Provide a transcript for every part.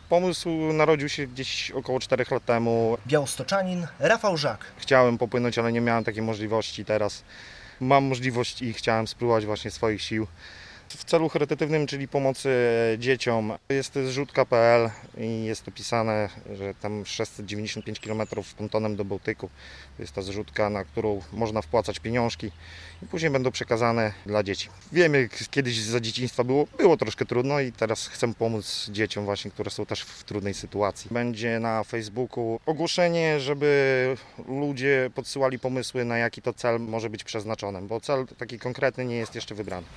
Pomysł narodził się gdzieś około 4 lat temu. Białostoczanin Rafał Żak. Chciałem popłynąć, ale nie miałem takiej możliwości. Teraz mam możliwość i chciałem spróbować właśnie swoich sił. W celu charytatywnym, czyli pomocy dzieciom, jest zrzutka.pl i jest opisane, że tam 695 km pontonem do Bałtyku. To jest ta zrzutka, na którą można wpłacać pieniążki i później będą przekazane dla dzieci. Wiemy, kiedyś za dzieciństwa było troszkę trudno i teraz chcę pomóc dzieciom właśnie, które są też w trudnej sytuacji. Będzie na Facebooku ogłoszenie, żeby ludzie podsyłali pomysły, na jaki to cel może być przeznaczony, bo cel taki konkretny nie jest jeszcze wybrany.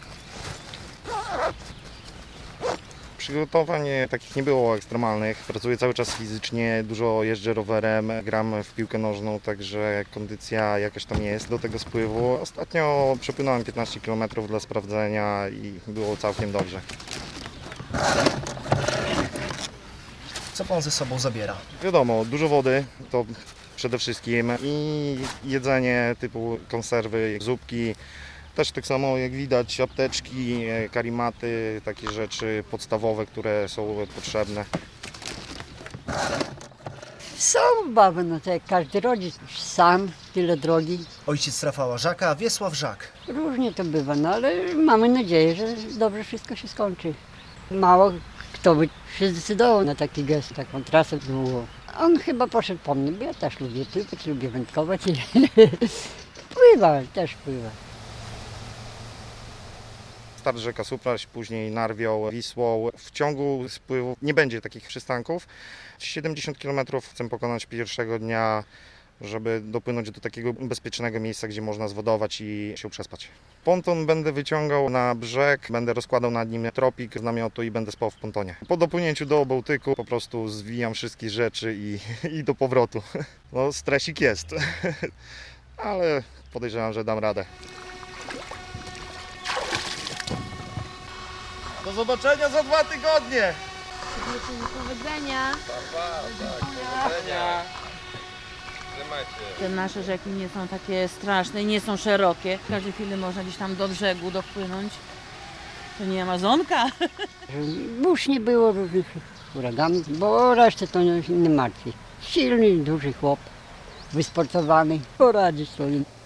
Przygotowań takich nie było ekstremalnych. Pracuję cały czas fizycznie, dużo jeżdżę rowerem, gram w piłkę nożną, także kondycja jakaś tam jest do tego spływu. Ostatnio przepłynąłem 15 km dla sprawdzenia i było całkiem dobrze. Co pan ze sobą zabiera? Wiadomo, dużo wody to przede wszystkim i jedzenie typu konserwy, zupki. Też tak samo jak widać apteczki, karimaty, takie rzeczy podstawowe, które są potrzebne. Są bawy, no to jak każdy rodzic, sam tyle drogi. Ojciec Rafała Żaka, Wiesław Żak. Różnie to bywa, no ale mamy nadzieję, że dobrze wszystko się skończy. Mało kto by się zdecydował na taki gest, taką trasę długą. On chyba poszedł po mnie, bo ja też lubię pływać, lubię wędkować i pływa, też pływa. Start rzeka Supraś, później Narwioł, Wisłą. W ciągu spływu nie będzie takich przystanków. 70 km chcę pokonać pierwszego dnia, żeby dopłynąć do takiego bezpiecznego miejsca, gdzie można zwodować i się przespać. Ponton będę wyciągał na brzeg, będę rozkładał nad nim tropik z namiotu i będę spał w pontonie. Po dopłynięciu do Bałtyku po prostu zwijam wszystkie rzeczy i do powrotu. No stresik jest, ale podejrzewam, że dam radę. Do zobaczenia za 2 tygodnie! Powodzenia! Powodzenia! Trzymajcie. Te nasze rzeki nie są takie straszne i nie są szerokie. W każdej chwili można gdzieś tam do brzegu dopłynąć. To nie Amazonka. Burz nie było różnych huraganów, bo resztę to nie martwi. Silny, duży chłop, wysportowany, poradzić sobie.